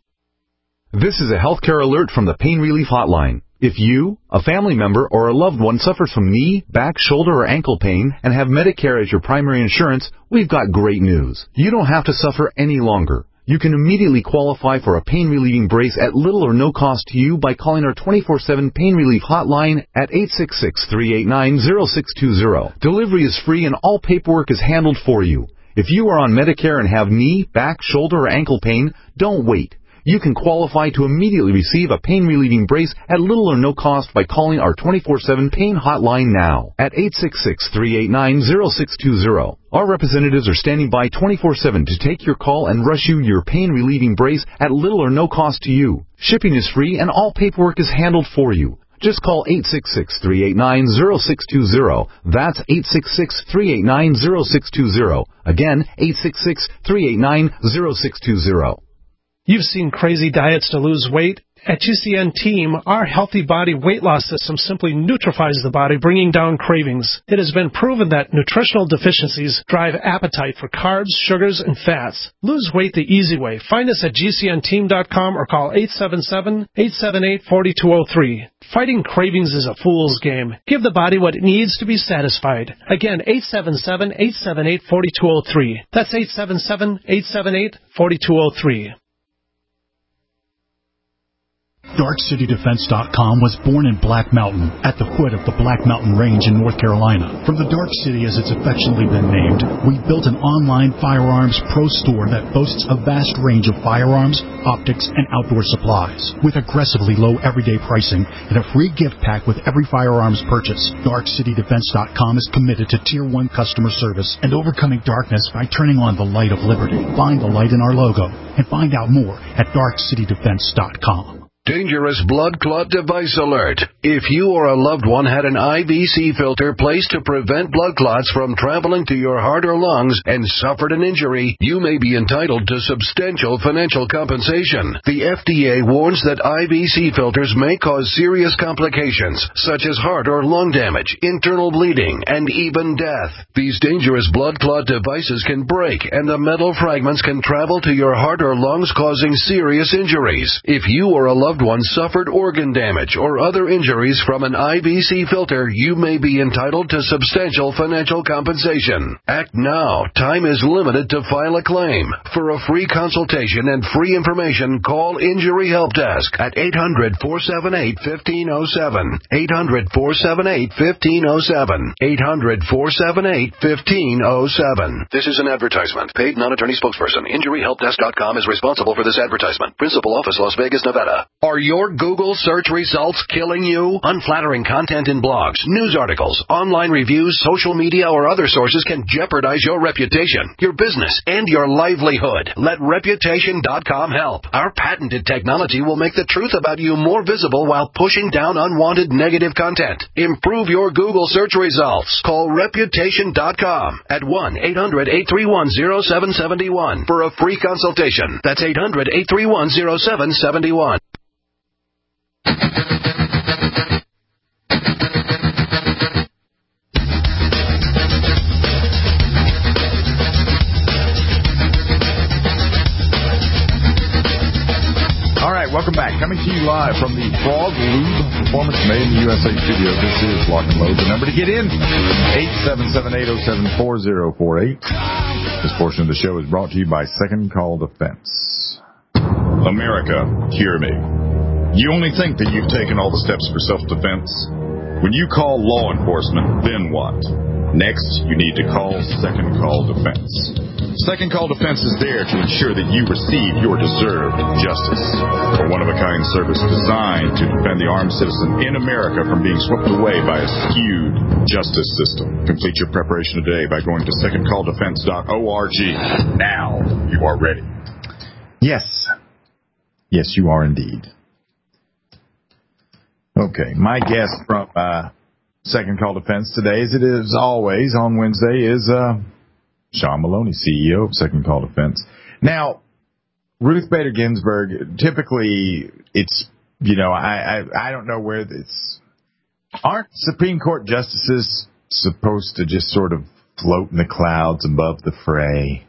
This is a healthcare alert from the Pain Relief Hotline. If you, a family member, or a loved one suffers from knee, back, shoulder, or ankle pain and have Medicare as your primary insurance, we've got great news. You don't have to suffer any longer. You can immediately qualify for a pain-relieving brace at little or no cost to you by calling our twenty-four seven Pain Relief Hotline at eight six six, three eight nine, zero six two zero. Delivery is free and all paperwork is handled for you. If you are on Medicare and have knee, back, shoulder, or ankle pain, don't wait. You can qualify to immediately receive a pain-relieving brace at little or no cost by calling our twenty-four seven Pain Hotline now at eight six six, three eight nine, zero six two zero. Our representatives are standing by twenty-four seven to take your call and rush you your pain-relieving brace at little or no cost to you. Shipping is free and all paperwork is handled for you. Just call eight six six, three eight nine, zero six two zero. That's eight six six, three eight nine, zero six two zero. Again, eight six six, three eight nine, zero six two zero. You've seen crazy diets to lose weight. At G C N Team, our Healthy Body Weight Loss System simply neutralizes the body, bringing down cravings. It has been proven that nutritional deficiencies drive appetite for carbs, sugars, and fats. Lose weight the easy way. Find us at G C N team dot com or call eight seven seven, eight seven eight, four two zero three. Fighting cravings is a fool's game. Give the body what it needs to be satisfied. Again, eight seven seven, eight seven eight, four two zero three. That's eight seven seven, eight seven eight, four two zero three. Dark City Defense dot com was born in Black Mountain, at the foot of the Black Mountain Range in North Carolina. From the Dark City, as it's affectionately been named, we built an online firearms pro store that boasts a vast range of firearms, optics, and outdoor supplies. With aggressively low everyday pricing and a free gift pack with every firearms purchase, Dark City Defense dot com is committed to Tier one customer service and overcoming darkness by turning on the light of liberty. Find the light in our logo and find out more at Dark City Defense dot com. Dangerous blood clot device alert. If you or a loved one had an I V C filter placed to prevent blood clots from traveling to your heart or lungs and suffered an injury, you may be entitled to substantial financial compensation. The F D A warns that I V C filters may cause serious complications, such as heart or lung damage, internal bleeding, and even death. These dangerous blood clot devices can break, and the metal fragments can travel to your heart or lungs, causing serious injuries. If you or a loved one suffered organ damage or other injuries from an I V C filter, you may be entitled to substantial financial compensation. Act now. Time is limited to file a claim. For a free consultation and free information, call Injury Help Desk at eight hundred, four seven eight, one five zero seven. eight hundred, four seven eight, one five zero seven. eight hundred, four seven eight, one five zero seven. This is an advertisement. Paid non-attorney spokesperson. Injury Help Desk dot com is responsible for this advertisement. Principal office, Las Vegas, Nevada. Are your Google search results killing you? Unflattering content in blogs, news articles, online reviews, social media, or other sources can jeopardize your reputation, your business, and your livelihood. Let Reputation dot com help. Our patented technology will make the truth about you more visible while pushing down unwanted negative content. Improve your Google search results. Call Reputation dot com at one eight hundred, eight three one, zero seven seven one for a free consultation. That's eight hundred, eight three one, zero seven seven one. All right, welcome back. Coming to you live from the Frog Lube Performance Made in the U S A studio. This is Lock and Load. The number to get in, eight seven seven, eight oh seven, four oh four eight. This portion of the show is brought to you by Second Call Defense. America, hear me. You only think that you've taken all the steps for self-defense? When you call law enforcement, then what? Next, you need to call Second Call Defense. Second Call Defense is there to ensure that you receive your deserved justice. A one-of-a-kind service designed to defend the armed citizen in America from being swept away by a skewed justice system. Complete your preparation today by going to second call defense dot org. Now you are ready. Yes. Yes, you are indeed. Okay, my guest from uh, Second Call Defense today, as it is always on Wednesday, is uh, Sean Maloney, C E O of Second Call Defense. Now, Ruth Bader Ginsburg, typically it's, you know, I, I, I don't know where it's, aren't Supreme Court justices supposed to just sort of float in the clouds above the fray?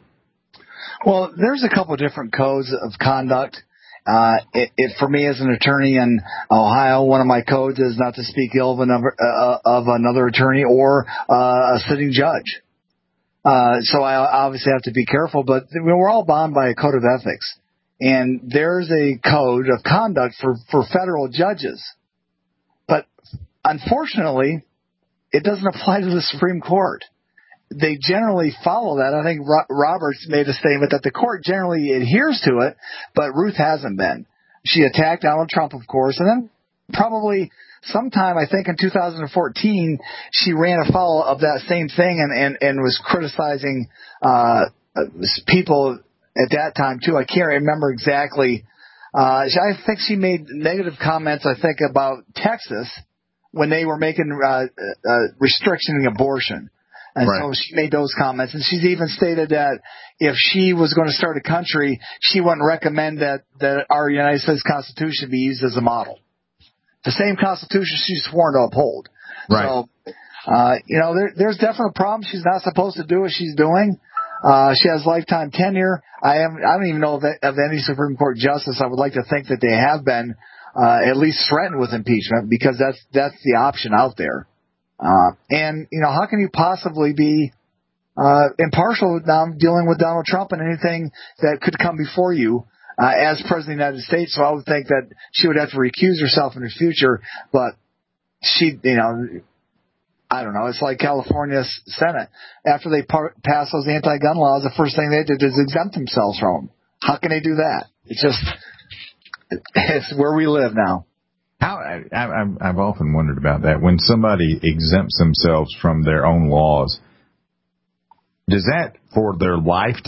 Well, there's a couple of different codes of conduct. Uh, it, it, for me as an attorney in Ohio, one of my codes is not to speak ill of another, uh, of another attorney or uh, a sitting judge. Uh, so I obviously have to be careful, but we're all bound by a code of ethics. And there's a code of conduct for, for federal judges. But unfortunately, it doesn't apply to the Supreme Court. They generally follow that. I think Roberts made a statement that the court generally adheres to it, but Ruth hasn't been. She attacked Donald Trump, of course, and then probably sometime, I think in two thousand fourteen, she ran afoul of that same thing and, and, and was criticizing uh, people at that time, too. I can't remember exactly. Uh, I think she made negative comments, I think, about Texas when they were making uh, uh, restricting abortion. And right. So she made those comments. And she's even stated that if she was going to start a country, she wouldn't recommend that, that our United States Constitution be used as a model. The same Constitution she's sworn to uphold. Right. So, uh, you know, there, there's definitely a problem. She's not supposed to do what she's doing. Uh, she has lifetime tenure. I haven't, I don't even know of, of any Supreme Court justice. I would like to think that they have been, uh, at least threatened with impeachment because that's, that's the option out there. Uh, and, you know, how can you possibly be uh, impartial now dealing with Donald Trump and anything that could come before you uh, as President of the United States? So I would think that she would have to recuse herself in the future. But she, you know, I don't know. It's like California's Senate. After they par- pass those anti-gun laws, the first thing they did is exempt themselves from them. How can they do that? It's just, it's where we live now. How I, I, I've often wondered about that. When somebody exempts themselves from their own laws, does that for their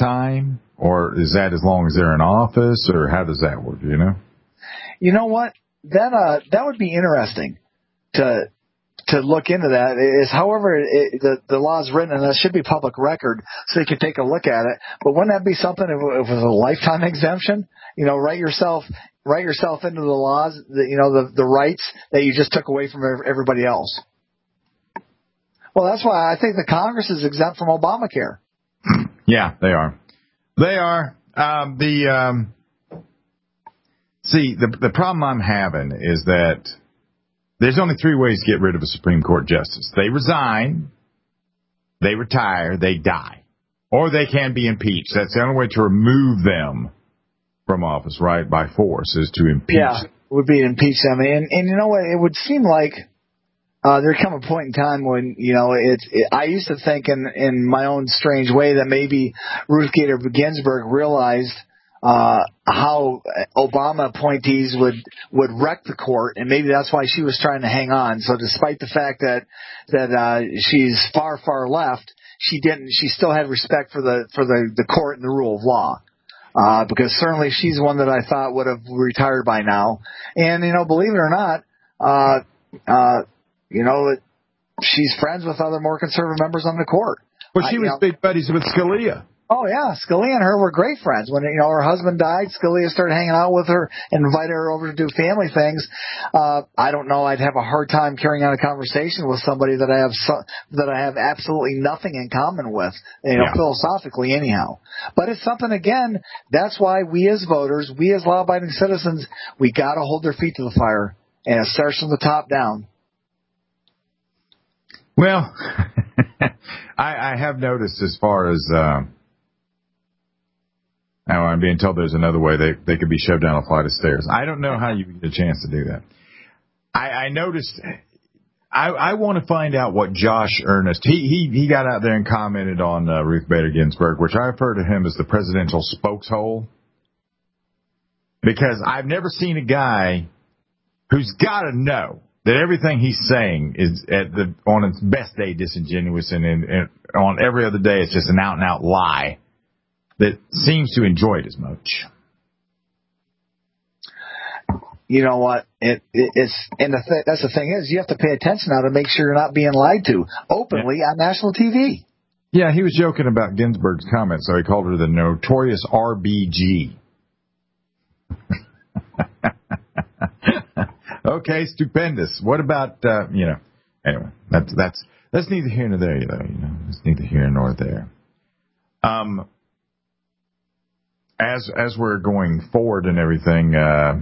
lifetime, or is that as long as they're in office, or how does that work? You know. You know what? then uh, that would be interesting to to look into that. Is however it, the the law is written, and that should be public record, so you can take a look at it. But wouldn't that be something if it was a lifetime exemption? You know, write yourself write yourself into the laws, the, you know, the the rights that you just took away from everybody else. Well, that's why I think the Congress is exempt from Obamacare. Yeah, they are. They are. Um, the um, see the the problem I'm having is that there's only three ways to get rid of a Supreme Court justice. They resign, they retire, they die, or they can be impeached. That's the only way to remove them from office, right? By force is to impeach. Yeah, would be to impeach them, and and you know what? It would seem like. Uh, there come a point in time when, you know, it's, it, I used to think in, in my own strange way that maybe Ruth Bader Ginsburg realized, uh, how Obama appointees would, would wreck the court, and maybe that's why she was trying to hang on. So despite the fact that, that, uh, she's far, far left, she didn't, she still had respect for the, for the, the court and the rule of law. Uh, because certainly she's one that I thought would have retired by now. And, you know, believe it or not, uh, uh, You know, she's friends with other more conservative members on the court. Well, she I, was you know, big buddies with Scalia. Oh, yeah. Scalia and her were great friends. When, you know, her husband died, Scalia started hanging out with her and invited her over to do family things. Uh, I don't know. I'd have a hard time carrying on a conversation with somebody that I have so, that I have absolutely nothing in common with, you know, yeah. philosophically anyhow. But it's something, again, that's why we as voters, we as law-abiding citizens, we got to hold their feet to the fire. And it starts from the top down. Well, I, I have noticed as far as, uh, now I'm being told there's another way they, they could be shoved down a flight of stairs. I don't know how you get a chance to do that. I, I noticed, I, I want to find out what Josh Earnest, he, he, he got out there and commented on uh, Ruth Bader Ginsburg, which I refer to him as the presidential spokeshole. Because I've never seen a guy who's got to know that everything he's saying is at the on its best day disingenuous, and, and, and on every other day it's just an out and out lie that seems to enjoy it as much. You know what? It, it it's and the th- that's the thing is you have to pay attention now to make sure you're not being lied to openly yeah. on national T V. Yeah, he was joking about Ginsburg's comments, so he called her the notorious R B G. Okay, stupendous. What about, uh, you know, anyway, that's, that's, that's neither here nor there, though, you know, it's neither here nor there. Um, as, as we're going forward and everything, uh,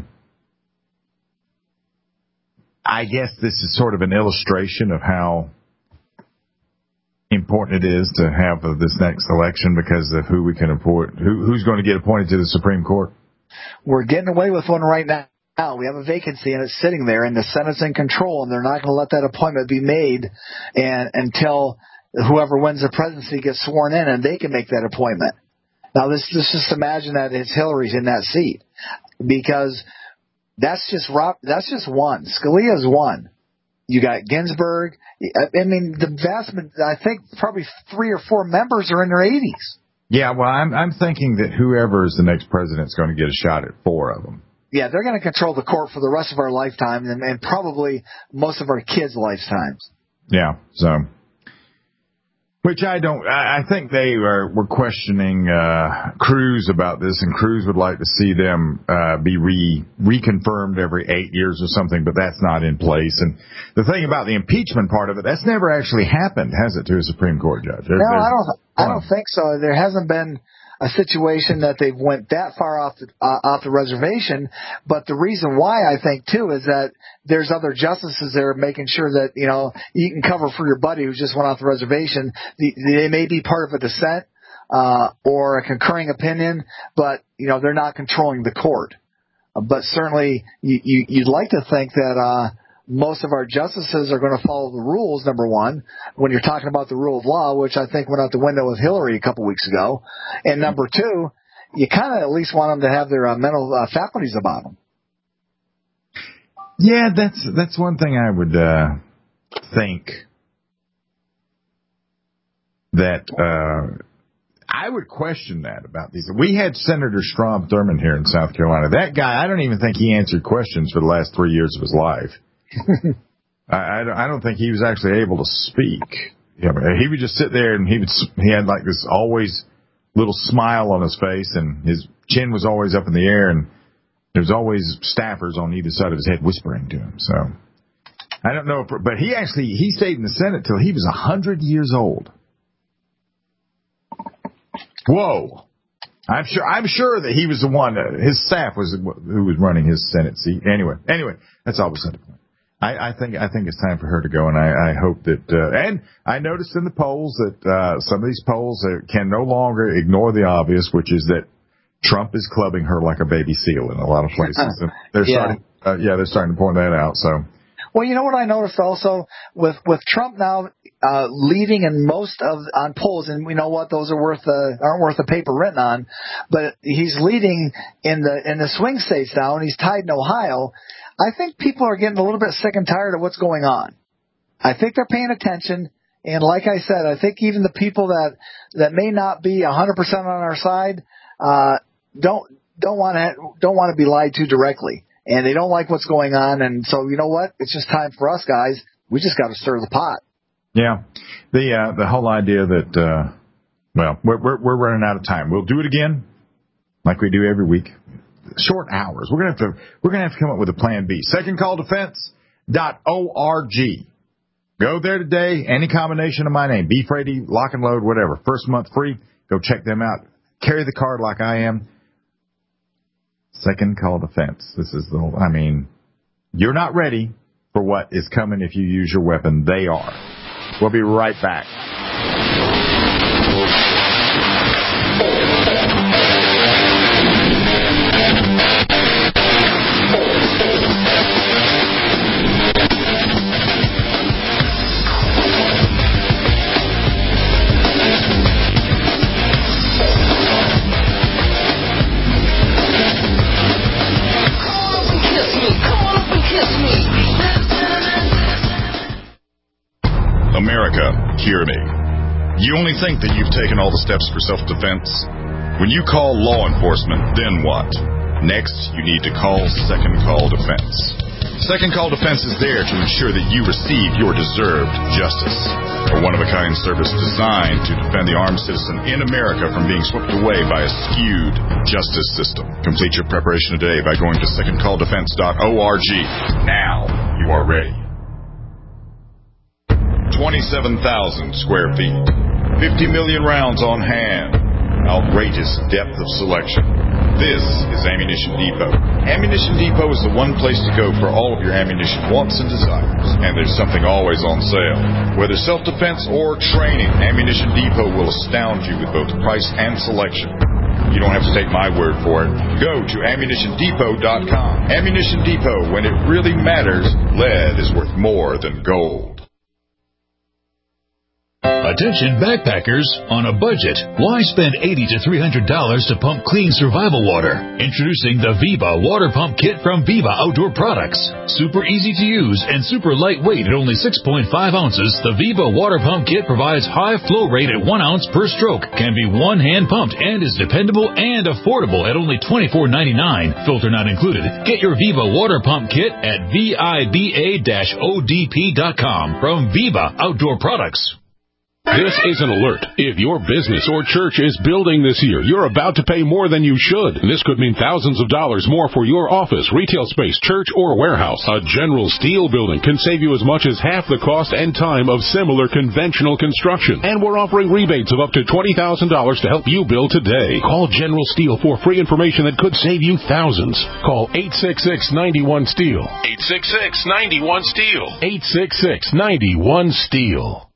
I guess this is sort of an illustration of how important it is to have uh, this next election because of who we can appoint, who, who's going to get appointed to the Supreme Court. We're getting away with one right now. Now, we have a vacancy and it's sitting there, and the Senate's in control, and they're not going to let that appointment be made and until whoever wins the presidency gets sworn in, and they can make that appointment. Now, this, this just imagine that it's Hillary's in that seat, because that's just that's just one. Scalia's one. You got Ginsburg. I mean, the vast, I think probably three or four members are in their eighties. Yeah, well, I'm I'm thinking that whoever is the next president is going to get a shot at four of them. Yeah, they're going to control the court for the rest of our lifetime and, and probably most of our kids' lifetimes. Yeah, so, which I don't, I, I think they are, were questioning uh, Cruz about this, and Cruz would like to see them uh, be re reconfirmed every eight years or something, but that's not in place. And the thing about the impeachment part of it, that's never actually happened, has it, to a Supreme Court judge? There, no, I don't, I don't think so. There hasn't been a situation that they've went that far off the, uh, off the reservation. But the reason why I think too is that there's other justices there making sure that, you know, you can cover for your buddy who just went off the reservation. The, they may be part of a dissent, uh, or a concurring opinion, but, you know, they're not controlling the court. Uh, but certainly you, you, you'd like to think that, uh, most of our justices are going to follow the rules, number one, when you're talking about the rule of law, which I think went out the window with Hillary a couple weeks ago. And number two, you kind of at least want them to have their uh, mental uh, faculties about them. Yeah, that's that's one thing I would uh, think that uh, I would question that about these. We had Senator Strom Thurmond here in South Carolina. That guy, I don't even think he answered questions for the last three years of his life. I, I, don't, I don't think he was actually able to speak. Yeah, he would just sit there and he would, he had like this always little smile on his face, and his chin was always up in the air, and there was always staffers on either side of his head whispering to him. So I don't know, if, but he actually he stayed in the Senate till he was a hundred years old. Whoa! I'm sure I'm sure that he was the one. Uh, his staff was who was running his Senate seat. Anyway, anyway, that's all beside the point. I, I think I think it's time for her to go, and I, I hope that. Uh, and I noticed in the polls that uh, some of these polls uh, can no longer ignore the obvious, which is that Trump is clubbing her like a baby seal in a lot of places. And they're yeah. starting, uh, yeah, they're starting to point that out. So. Well, you know what I noticed also with with Trump now uh, leading in most of on polls, and we know what those are worth uh, aren't worth the paper written on, but he's leading in the in the swing states now, and he's tied in Ohio. I think people are getting a little bit sick and tired of what's going on. I think they're paying attention, and like I said, I think even the people that that may not be one hundred percent on our side uh, don't don't want to don't want to be lied to directly. And they don't like what's going on, and so you know what? It's just time for us guys. We just got to stir the pot. Yeah, the uh, the whole idea that uh, well, we're, we're we're running out of time. We'll do it again, like we do every week. Short hours. We're gonna have to we're gonna have to come up with a plan B. second call defense dot org. Go there today. Any combination of my name, B Frady, Lock and Load, whatever. First month free. Go check them out. Carry the card like I am. Second call defense. This is the, I mean, you're not ready for what is coming if you use your weapon. They are. We'll be right back. America, hear me. You only think that you've taken all the steps for self-defense? When you call law enforcement, then what? Next, you need to call Second Call Defense. Second Call Defense is there to ensure that you receive your deserved justice. A one-of-a-kind service designed to defend the armed citizen in America from being swept away by a skewed justice system. Complete your preparation today by going to second call defense dot org. Now you are ready. twenty-seven thousand square feet, fifty million rounds on hand, outrageous depth of selection. This is Ammunition Depot. Ammunition Depot is the one place to go for all of your ammunition wants and desires, and there's something always on sale. Whether self-defense or training, Ammunition Depot will astound you with both price and selection. You don't have to take my word for it. Go to ammunition depot dot com. Ammunition Depot, when it really matters, lead is worth more than gold. Attention backpackers on a budget. Why spend eighty to three hundred dollars to pump clean survival water? Introducing the Viva Water Pump Kit from Viva Outdoor Products. Super easy to use and super lightweight at only six point five ounces, the Viva Water Pump Kit provides high flow rate at one ounce per stroke, can be one hand pumped, and is dependable and affordable at only twenty-four ninety-nine. Filter not included. Get your Viva Water Pump Kit at viba dash O D P dot com from Viva Outdoor Products. This is an alert. If your business or church is building this year, you're about to pay more than you should. This could mean thousands of dollars more for your office, retail space, church, or warehouse. A General Steel building can save you as much as half the cost and time of similar conventional construction. And we're offering rebates of up to twenty thousand dollars to help you build today. Call General Steel for free information that could save you thousands. Call eight six six, nine one, STEEL. eight six six, nine one, STEEL. eight six six, nine one, STEEL.